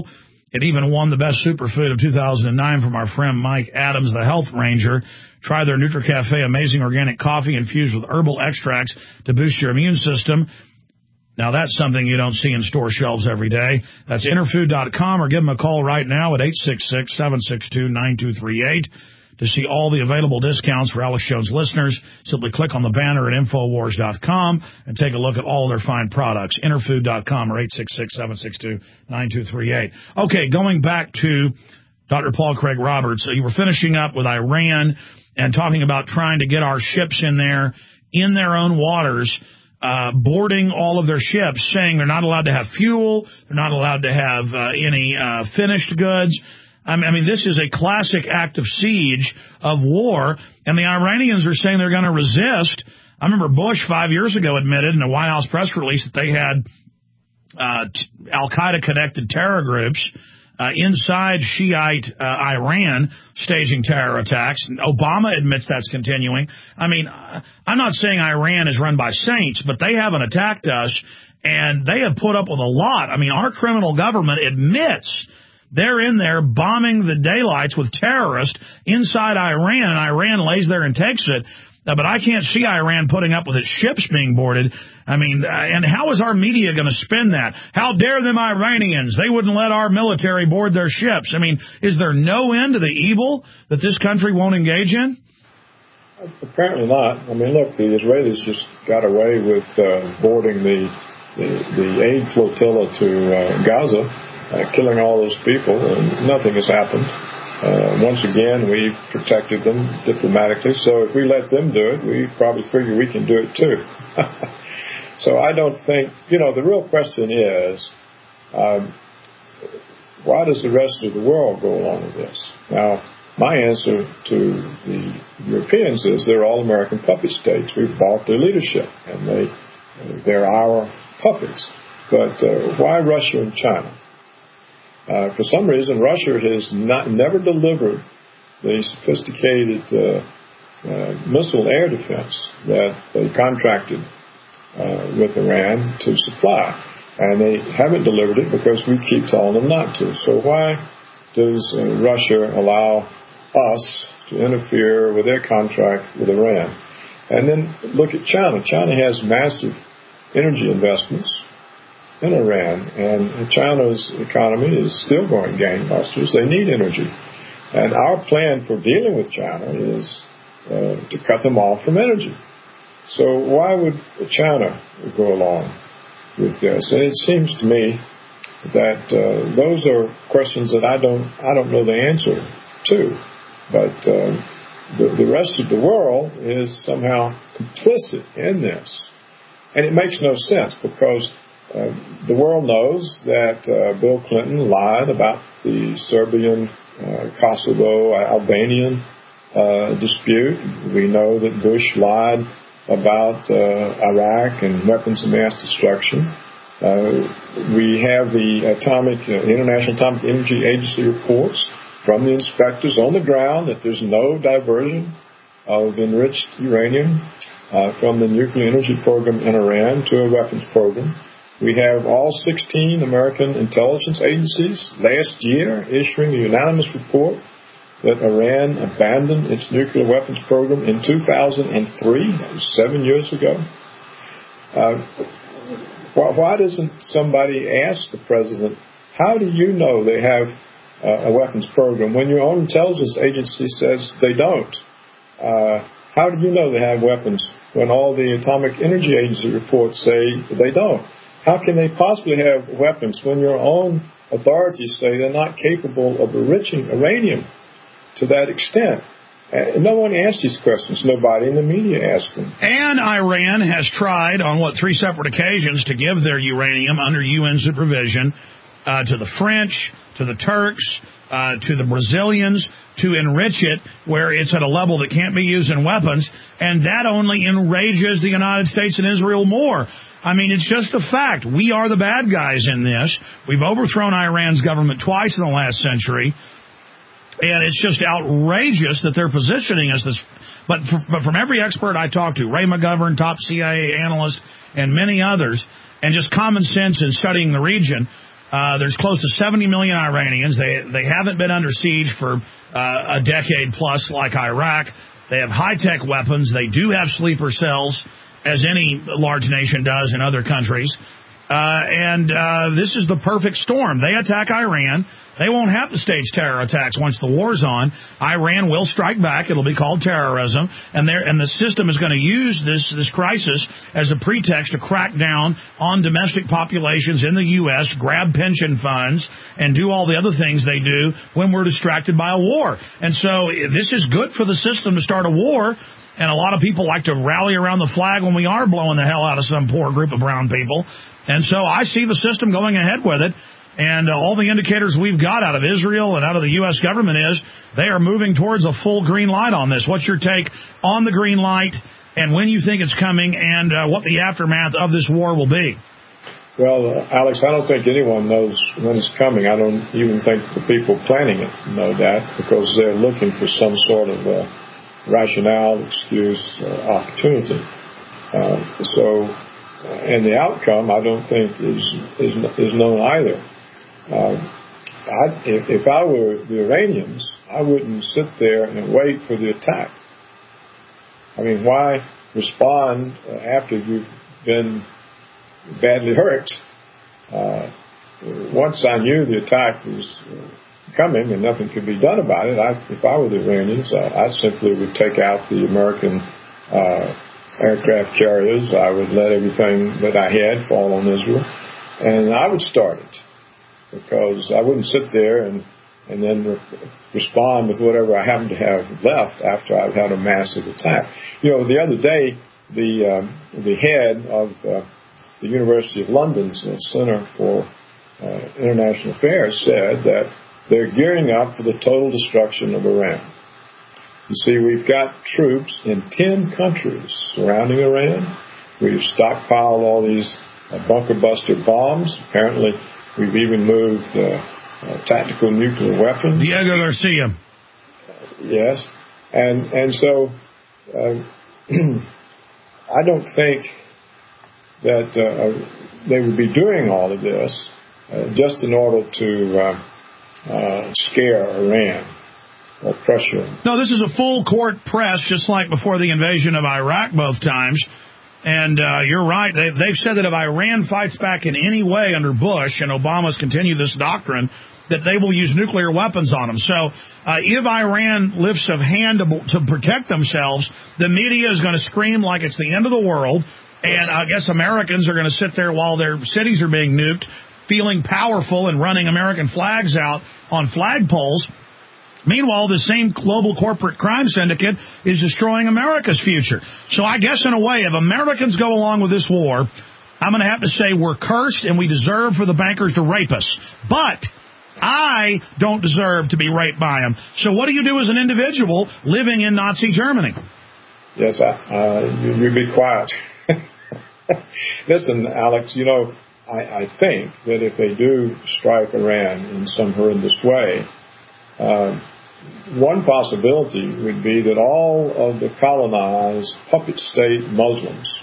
It even won the best superfood of two thousand nine from our friend Mike Adams, the Health Ranger. Try their NutriCafe amazing organic coffee infused with herbal extracts to boost your immune system. Now, that's something you don't see in store shelves every day. That's interfood dot com, or give them a call right now at eight six six, seven six two, nine two three eight. To see all the available discounts for Alex Jones listeners, simply click on the banner at infowars dot com and take a look at all their fine products. interfood dot com or eight six six, seven six two, nine two three eight. Okay, going back to Doctor Paul Craig Roberts, so you were finishing up with Iran and talking about trying to get our ships in there, in their own waters, uh, boarding all of their ships, saying they're not allowed to have fuel, they're not allowed to have uh, any uh, finished goods. I mean, this is a classic act of siege, of war, and the Iranians are saying they're going to resist. I remember Bush five years ago admitted in a White House press release that they had uh, al-Qaeda-connected terror groups uh, inside Shiite uh, Iran staging terror attacks. And Obama admits that's continuing. I mean, I'm not saying Iran is run by saints, but they haven't attacked us, and they have put up with a lot. I mean, our criminal government admits they're in there bombing the daylights with terrorists inside Iran, and Iran lays there and takes it. Uh, but I can't see Iran putting up with its ships being boarded. I mean, uh, and how is our media going to spin that? How dare them Iranians? They wouldn't let our military board their ships. I mean, is there no end to the evil that this country won't engage in? Apparently not. I mean, look, the Israelis just got away with uh, boarding the, the, the aid flotilla to uh, Gaza. Uh, killing all those people, and nothing has happened. Uh, once again, we've protected them diplomatically, so if we let them do it, we probably figure we can do it too. So I don't think, you know, the real question is, um, why does the rest of the world go along with this? Now, my answer to the Europeans is they're all American puppet states. We've bought their leadership, and they, they're our puppets. But uh, why Russia and China? Uh, for some reason, Russia has not never delivered the sophisticated uh, uh, missile air defense that they contracted uh, with Iran to supply. And they haven't delivered it because we keep telling them not to. So why does uh, Russia allow us to interfere with their contract with Iran? And then look at China. China has massive energy investments in Iran, and China's economy is still going gangbusters. They need energy. And our plan for dealing with China is uh, to cut them off from energy. So why would China go along with this? And it seems to me that uh, those are questions that I don't I don't know the answer to. But uh, the, the rest of the world is somehow complicit in this. And it makes no sense because Uh, the world knows that uh, Bill Clinton lied about the Serbian, uh, Kosovo, Albanian uh, dispute. We know that Bush lied about uh, Iraq and weapons of mass destruction. Uh, we have the atomic, uh, International Atomic Energy Agency reports from the inspectors on the ground that there's no diversion of enriched uranium uh, from the nuclear energy program in Iran to a weapons program. We have all sixteen American intelligence agencies last year issuing a unanimous report that Iran abandoned its nuclear weapons program in two thousand three. That was seven years ago. Uh, why, why doesn't somebody ask the president, how do you know they have uh, a weapons program when your own intelligence agency says they don't? Uh, how do you know they have weapons when all the Atomic Energy Agency reports say they don't? How can they possibly have weapons when your own authorities say they're not capable of enriching uranium to that extent? Uh, no one asks these questions. Nobody in the media asks them. And Iran has tried on, what, three separate occasions to give their uranium under U N supervision uh, to the French, to the Turks, uh, to the Brazilians, to enrich it where it's at a level that can't be used in weapons, and that only enrages the United States and Israel more. I mean, it's just a fact. We are the bad guys in this. We've overthrown Iran's government twice in the last century, and it's just outrageous that they're positioning us this. But, for, but from every expert I talked to, Ray McGovern, top C I A analyst, and many others, and just common sense in studying the region, Uh, there's close to seventy million Iranians. They they haven't been under siege for uh, a decade plus like Iraq. They have high-tech weapons. They do have sleeper cells, as any large nation does in other countries. Uh, and uh, this is the perfect storm. They attack Iran. They won't have to stage terror attacks once the war's on. Iran will strike back. It'll be called terrorism. And and the system is going to use this, this crisis as a pretext to crack down on domestic populations in the U S, grab pension funds, and do all the other things they do when we're distracted by a war. And so this is good for the system to start a war. And a lot of people like to rally around the flag when we are blowing the hell out of some poor group of brown people. And so I see the system going ahead with it. And uh, all the indicators we've got out of Israel and out of the U S government is they are moving towards a full green light on this. What's your take on the green light and when you think it's coming and uh, what the aftermath of this war will be? Well, uh, Alex, I don't think anyone knows when it's coming. I don't even think the people planning it know that because they're looking for some sort of uh, rationale, excuse, uh, opportunity. Uh, so, and the outcome, I don't think is is, is known either. Uh, I, if, if I were the Iranians, I wouldn't sit there and wait for the attack. I mean, why respond uh, after you've been badly hurt? Uh, once I knew the attack was uh, coming and nothing could be done about it, I, if I were the Iranians, uh, I simply would take out the American uh, aircraft carriers. I would let everything that I had fall on Israel, and I would start it because I wouldn't sit there and and then re- respond with whatever I happen to have left after I've had a massive attack. You know, the other day, the um, the head of uh, the University of London's uh, Center for uh, International Affairs said that they're gearing up for the total destruction of Iran. You see, we've got troops in ten countries surrounding Iran. We've stockpiled all these uh, bunker buster bombs. Apparently, we've even moved uh, uh, tactical nuclear weapons. Diego Garcia. Uh, yes. And, and so, uh, I don't think that uh, they would be doing all of this uh, just in order to uh, uh, scare Iran or pressure them. No, this is a full court press, just like before the invasion of Iraq both times. And uh, you're right. They, they've said that if Iran fights back in any way under Bush, and Obama's continued this doctrine, that they will use nuclear weapons on them. So uh, if Iran lifts a hand to, to protect themselves, the media is going to scream like it's the end of the world. And I guess Americans are going to sit there while their cities are being nuked, feeling powerful and running American flags out on flagpoles. Meanwhile, the same global corporate crime syndicate is destroying America's future. So I guess in a way, if Americans go along with this war, I'm going to have to say we're cursed and we deserve for the bankers to rape us. But I don't deserve to be raped by them. So what do you do as an individual living in Nazi Germany? Yes, I, uh, you, you be quiet. Listen, Alex, you know, I, I think that if they do strike Iran in some horrendous way, uh, one possibility would be that all of the colonized puppet state Muslims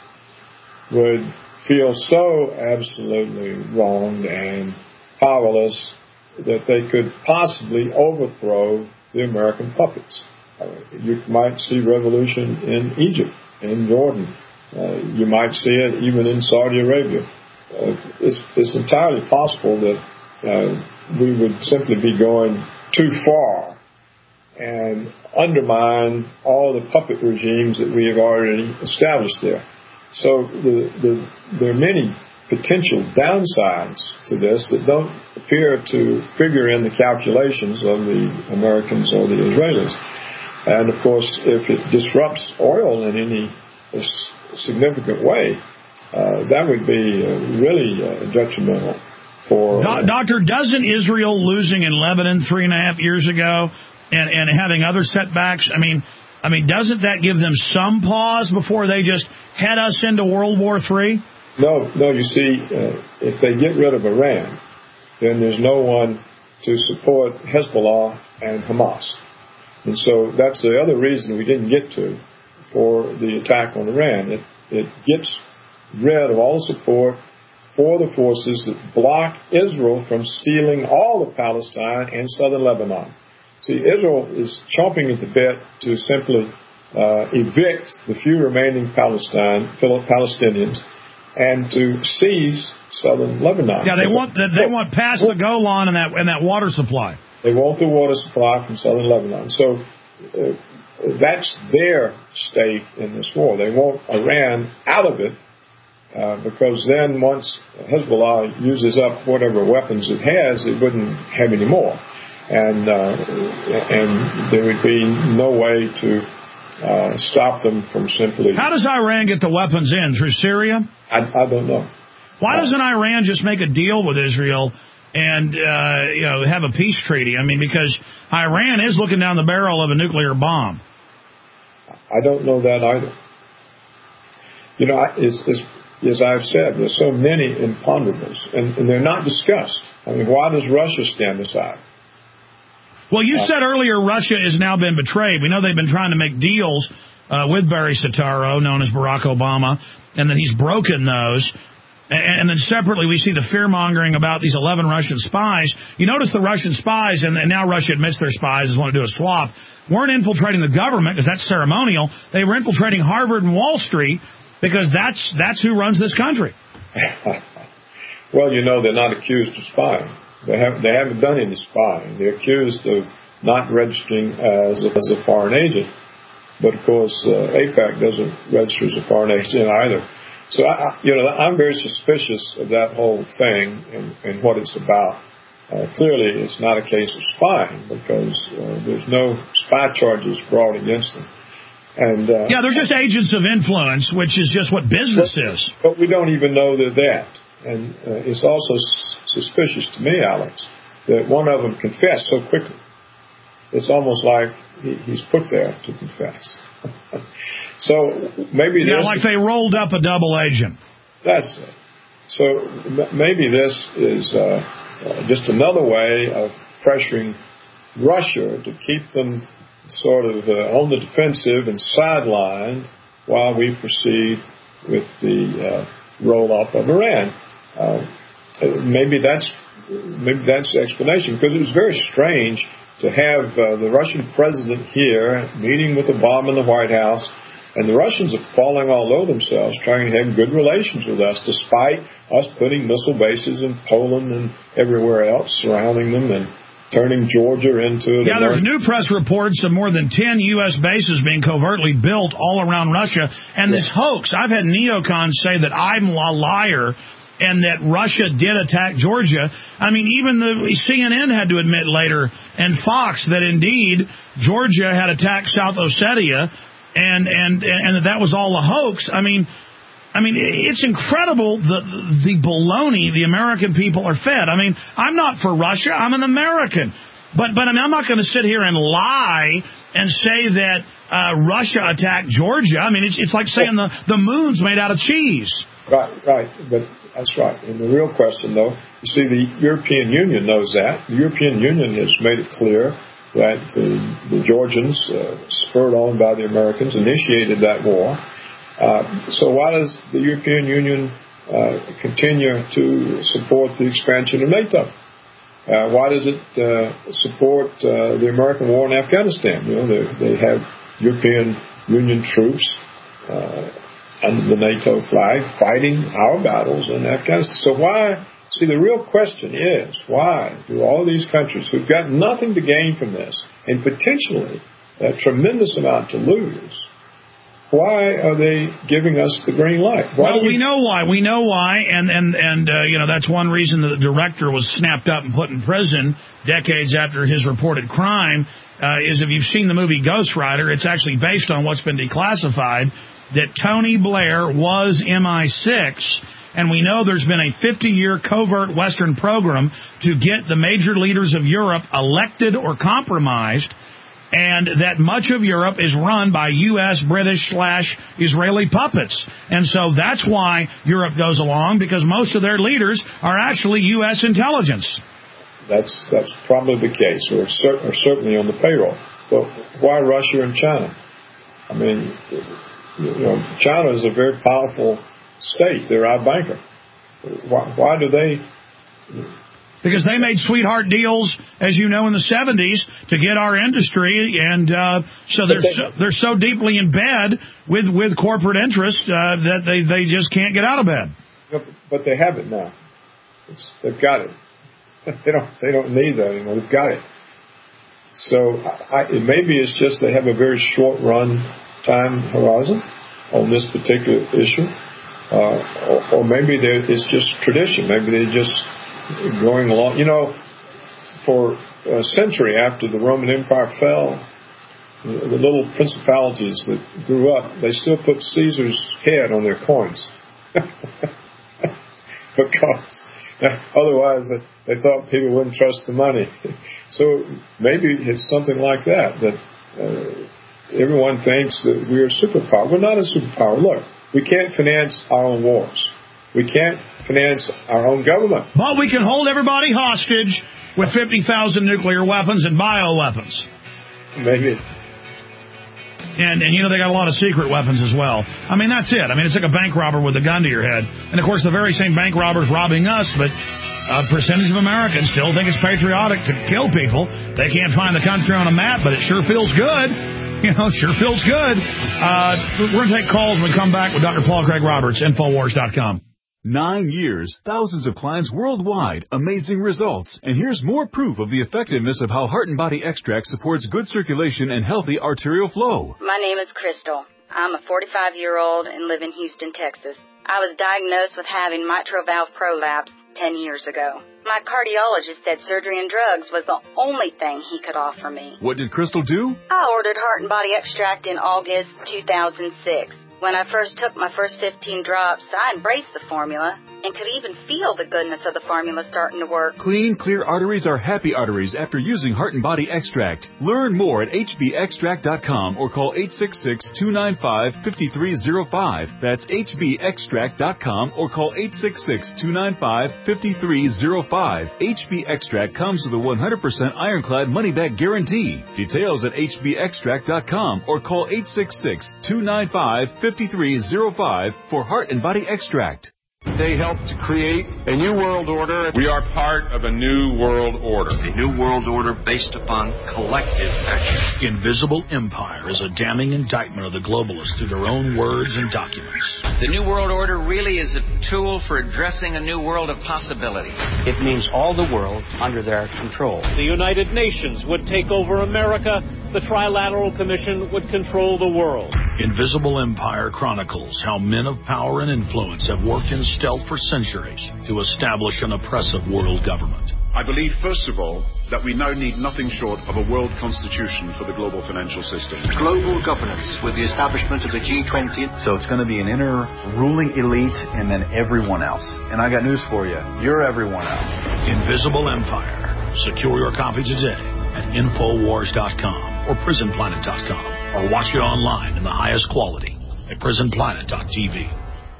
would feel so absolutely wronged and powerless that they could possibly overthrow the American puppets. Uh, you might see revolution in Egypt, in Jordan. Uh, you might see it even in Saudi Arabia. Uh, it's, it's entirely possible that uh, we would simply be going too far and undermine all the puppet regimes that we have already established there. So the, the, there are many potential downsides to this that don't appear to figure in the calculations of the Americans or the Israelis. And of course, if it disrupts oil in any significant way, uh, that would be uh, really uh, detrimental. For, uh, Doctor, doesn't Israel losing in Lebanon three and a half years ago and, and having other setbacks, I mean, I mean, doesn't that give them some pause before they just head us into World War Three? No, no, you see, uh, if they get rid of Iran, then there's no one to support Hezbollah and Hamas. And so that's the other reason we didn't get to for the attack on Iran. It, it gets rid of all support for the forces that block Israel from stealing all of Palestine and southern Lebanon. See, Israel is chomping at the bit to simply uh, evict the few remaining Palestine, Palestinians and to seize southern Lebanon. Yeah, they want the, they want past the Golan and that and that water supply. They want the water supply from southern Lebanon. So uh, that's their stake in this war. They want Iran out of it uh, because then once Hezbollah uses up whatever weapons it has, it wouldn't have any more. And, uh, and there would be no way to uh, stop them from simply... How does Iran get the weapons in? Through Syria? I, I don't know. Why doesn't Iran just make a deal with Israel and, uh, you know, have a peace treaty? I mean, because Iran is looking down the barrel of a nuclear bomb. I don't know that either. You know, as, as, as I've said, there's so many imponderables, and, and they're not discussed. I mean, why does Russia stand aside? Well, you uh, said earlier Russia has now been betrayed. We know they've been trying to make deals uh, with Barry Soetoro, known as Barack Obama, and that he's broken those. And, and then separately, we see the fear-mongering about these eleven Russian spies. You notice the Russian spies, and, and now Russia admits their spies want to do a swap, weren't infiltrating the government because that's ceremonial. They were infiltrating Harvard and Wall Street because that's that's who runs this country. Well, you know, they're not accused of spying. They haven't, they haven't done any spying. They're accused of not registering as a, as a foreign agent. But, of course, uh, AIPAC doesn't register as a foreign agent either. So, I, you know, I'm very suspicious of that whole thing and, and what it's about. Uh, clearly, it's not a case of spying because uh, there's no spy charges brought against them. And uh, yeah, they're just agents of influence, which is just what business but, is. But we don't even know they're that. And uh, it's also s- suspicious to me, Alex, that one of them confessed so quickly. It's almost like he, he's put there to confess. So maybe yeah, this... like they rolled up a double agent. That's it. So m- maybe this is uh, uh, just another way of pressuring Russia to keep them sort of uh, on the defensive and sidelined while we proceed with the uh, roll-up of Iran. Uh, maybe that's maybe that's the explanation, because it was very strange to have uh, the Russian president here meeting with Obama in the White House, and the Russians are falling all over themselves trying to have good relations with us, despite us putting missile bases in Poland and everywhere else, surrounding them and turning Georgia into... Yeah, there's new press reports of more than ten U S bases being covertly built all around Russia, and this hoax. I've had neocons say that I'm a liar and that Russia did attack Georgia. I mean, even the C N N had to admit later, and Fox, that indeed Georgia had attacked South Ossetia, and and and that that was all a hoax. I mean, I mean, it's incredible the the baloney the American people are fed. I mean, I'm not for Russia. I'm an American. But but I mean, I'm not going to sit here and lie and say that uh, Russia attacked Georgia. I mean, it's it's like saying the, the moon's made out of cheese. Right, right. But that's right. And the real question, though, you see, the European Union knows that. The European Union has made it clear that the, the Georgians, uh, spurred on by the Americans, initiated that war. Uh, so why does the European Union uh, continue to support the expansion of NATO? Uh, why does it uh, support uh, the American war in Afghanistan? You know, they, they have European Union troops uh, under the NATO flag fighting our battles in Afghanistan. So why, see, the real question is, why do all these countries who've got nothing to gain from this and potentially a tremendous amount to lose, why are they giving us the green light? Why well, we... we know why. We know why, and and and uh, you know, that's one reason that the director was snapped up and put in prison decades after his reported crime. Uh, is if you've seen the movie Ghost Rider, it's actually based on what's been declassified. That Tony Blair was M I six, and we know there's been a fifty-year covert Western program to get the major leaders of Europe elected or compromised, and that much of Europe is run by U S, British, slash Israeli puppets. And so that's why Europe goes along, because most of their leaders are actually U S intelligence. That's that's probably the case, or, cer- or certainly on the payroll. But why Russia and China? I mean, you know, China is a very powerful state. They're our banker. Why, why do they? Because they made sweetheart deals, as you know, in the seventies to get our industry, and uh, so they're they, so, they're so deeply in bed with, with corporate interest uh, that they, they just can't get out of bed. But they have it now. It's, they've got it. They don't they don't need that anymore. They've got it. So I, it, maybe it's just they have a very short run time horizon on this particular issue, uh, or, or maybe it's just tradition. Maybe they're just going along. You know, for a century after the Roman Empire fell, the little principalities that grew up, they still put Caesar's head on their coins. Because otherwise they thought people wouldn't trust the money. So maybe it's something like that, that uh, everyone thinks that we're a superpower. We're not a superpower. Look, we can't finance our own wars. We can't finance our own government. But we can hold everybody hostage with fifty thousand nuclear weapons and bioweapons. Maybe. And, and, you know, they got a lot of secret weapons as well. I mean, that's it. I mean, it's like a bank robber with a gun to your head. And, of course, the very same bank robbers robbing us, but a percentage of Americans still think it's patriotic to kill people. They can't find the country on a map, but it sure feels good. You know, it sure feels good. Uh, we're going to take calls when we come back with Doctor Paul Craig Roberts, Infowars dot com. Nine years, thousands of clients worldwide, amazing results. And here's more proof of the effectiveness of how Heart and Body Extract supports good circulation and healthy arterial flow. My name is Crystal. I'm a forty-five-year-old and live in Houston, Texas. I was diagnosed with having mitral valve prolapse ten years ago. My cardiologist said surgery and drugs was the only thing he could offer me. What did Crystal do? I ordered Heart and Body Extract in August two thousand six. When I first took my first fifteen drops, I embraced the formula and could even feel the goodness of the formula starting to work. Clean, clear arteries are happy arteries after using Heart and Body Extract. Learn more at H B extract dot com or call eight six six, two nine five, five three zero five. That's H B extract dot com or call eight six six, two nine five, five three zero five. H B Extract comes with a one hundred percent ironclad money-back guarantee. Details at H B extract dot com or call eight six six, two nine five, five three zero five for Heart and Body Extract. They helped to create a new world order. We are part of a new world order. A new world order based upon collective action. Invisible Empire is a damning indictment of the globalists through their own words and documents. The new world order really is a tool for addressing a new world of possibilities. It means all the world under their control. The United Nations would take over America. The Trilateral Commission would control the world. Invisible Empire chronicles how men of power and influence have worked in stealth for centuries to establish an oppressive world government. I believe, first of all, that we now need nothing short of a world constitution for the global financial system. Global governance with the establishment of the G twenty. So it's going to be an inner ruling elite and then everyone else. And I got news for you. You're everyone else. Invisible Empire. Secure your copy today at Infowars dot com or Prison Planet dot com or watch it online in the highest quality at Prison Planet dot T V.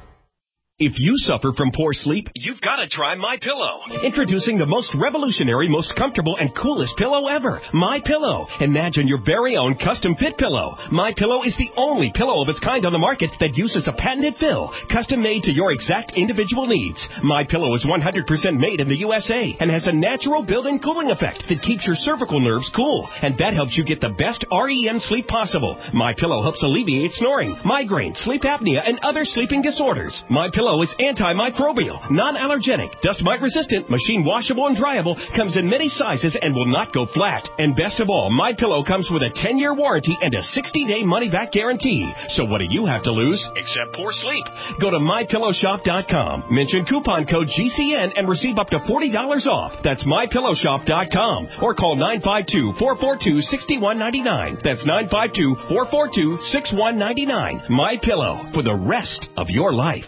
If you suffer from poor sleep, you've got to try MyPillow. Introducing the most revolutionary, most comfortable, and coolest pillow ever, MyPillow. Imagine your very own custom fit pillow. MyPillow is the only pillow of its kind on the market that uses a patented fill, custom made to your exact individual needs. MyPillow is one hundred percent made in the U S A and has a natural built-in cooling effect that keeps your cervical nerves cool, and that helps you get the best R E M sleep possible. MyPillow helps alleviate snoring, migraine, sleep apnea, and other sleeping disorders. MyPillow is antimicrobial, non-allergenic, dust mite resistant, machine washable and dryable, comes in many sizes and will not go flat. And best of all, MyPillow comes with a ten-year warranty and a sixty-day money-back guarantee. So what do you have to lose except poor sleep? Go to my pillow shop dot com, mention coupon code G C N and receive up to forty dollars off. That's my pillow shop dot com or call nine five two, four four two, six one nine nine. That's nine five two, four four two, six one nine nine. MyPillow, for the rest of your life.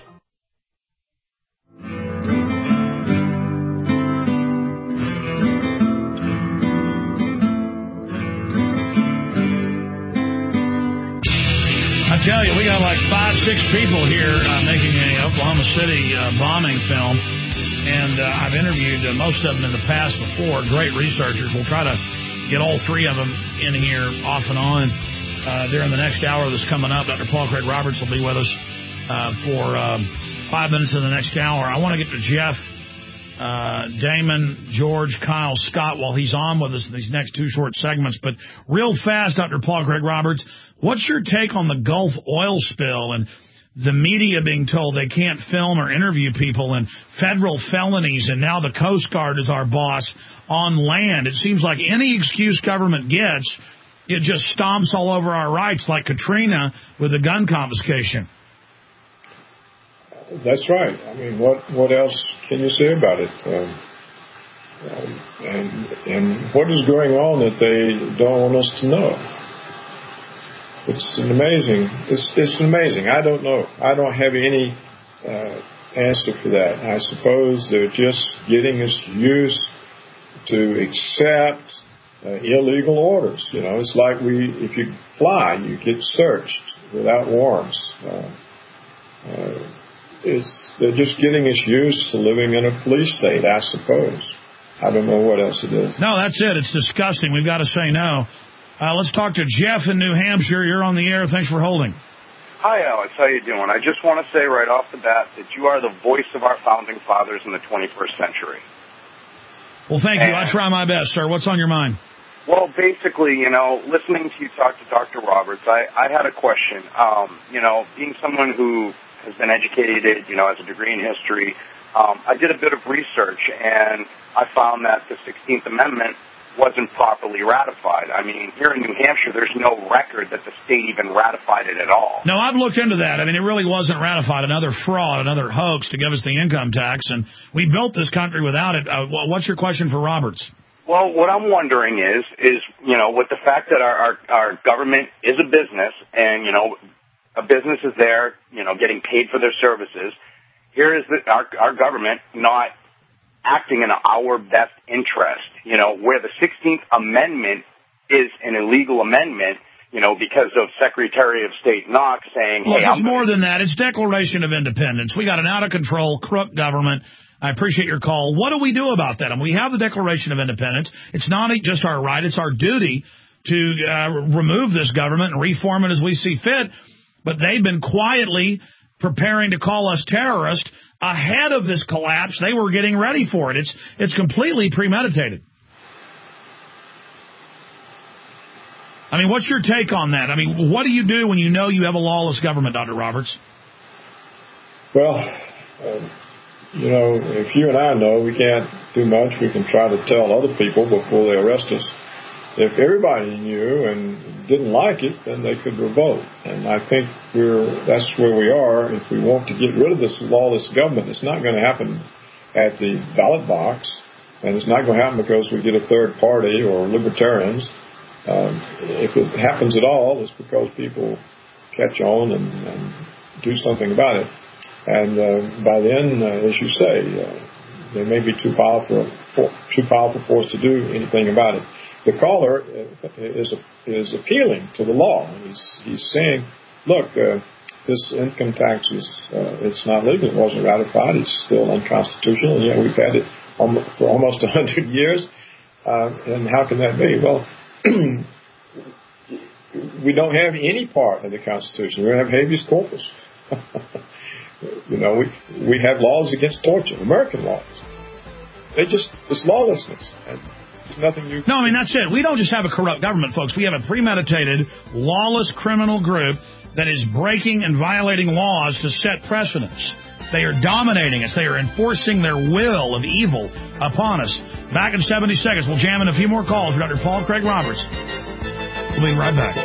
I tell you, we got like five, six people here uh, making a Oklahoma City uh, bombing film, and uh, I've interviewed uh, most of them in the past before, great researchers. We'll try to get all three of them in here off and on uh, during the next hour that's coming up. Doctor Paul Craig Roberts will be with us uh, for um, five minutes in the next hour. I want to get to Jeff, uh, Damon, George, Kyle, Scott while he's on with us in these next two short segments. But real fast, Doctor Paul Craig Roberts, what's your take on the Gulf oil spill and the media being told they can't film or interview people and federal felonies, and now the Coast Guard is our boss on land? It seems like any excuse government gets, it just stomps all over our rights like Katrina with the gun confiscation. That's right. I mean, what what else can you say about it? Um, um, and and what is going on that they don't want us to know? It's an amazing. It's it's amazing. I don't know. I don't have any uh, answer for that. I suppose they're just getting us used to accept uh, illegal orders. You know, it's like we, if you fly, you get searched without warrants. Uh, uh, it's they're just getting us used to living in a police state, I suppose. I don't know what else it is. No, that's it. It's disgusting. We've got to say no. Uh, let's talk to Jeff in New Hampshire. You're on the air. Thanks for holding. Hi, Alex. How you doing? I just want to say right off the bat that you are the voice of our founding fathers in the twenty-first century. Well, thank and, you. I try my best, sir. What's on your mind? Well, basically, you know, listening to you talk to Doctor Roberts, I, I had a question. Um, you know, being someone who has been educated, you know, has a degree in history, um, I did a bit of research, and I found that the sixteenth Amendment wasn't properly ratified. I mean, here in New Hampshire, there's no record that the state even ratified it at all. No, I've looked into that. I mean, it really wasn't ratified. Another fraud, another hoax to give us the income tax, and we built this country without it. Uh, what's your question for Roberts? Well, what I'm wondering is, is you know, with the fact that our, our, our government is a business, and, you know, a business is there, you know, getting paid for their services, here is the, our, our government not acting in our best interest, you know, where the sixteenth Amendment is an illegal amendment, you know, because of Secretary of State Knox saying, Look, hey, it's I'm more than that. It's Declaration of Independence. We got an out-of-control, crook government. I appreciate your call. What do we do about that? I mean, we have the Declaration of Independence. It's not just our right. It's our duty to uh, remove this government and reform it as we see fit. But they've been quietly preparing to call us terrorists ahead of this collapse. They were getting ready for it. It's it's completely premeditated. I mean, what's your take on that? I mean, what do you do when you know you have a lawless government, Doctor Roberts? Well, uh, you know, if you and I know we can't do much, we can try to tell other people before they arrest us. If everybody knew and didn't like it, then they could revolt. And I think we're that's where we are. If we want to get rid of this lawless government, it's not going to happen at the ballot box, and it's not going to happen because we get a third party or libertarians. Um, if it happens at all, it's because people catch on and, and do something about it. And uh, by then, uh, as you say, uh, they may be too powerful, for, too powerful force to do anything about it. The caller is is appealing to the law. He's he's saying, look, uh, this income tax is uh, it's not legal. It wasn't ratified. It's still unconstitutional. And yet we've had it for almost a hundred years. Uh, and how can that be? Well, we don't have any part of the Constitution. We don't have habeas corpus. you know, we we have laws against torture, American laws. They just it's lawlessness. And nothing you... No, I mean, that's it. We don't just have a corrupt government, folks. We have a premeditated, lawless criminal group that is breaking and violating laws to set precedents. They are dominating us. They are enforcing their will of evil upon us. Back in seventy seconds, we'll jam in a few more calls with Doctor Paul Craig Roberts. We'll be right back.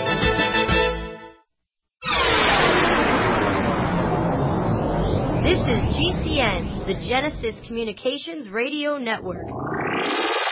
This is G C N, the Genesis Communications Radio Network.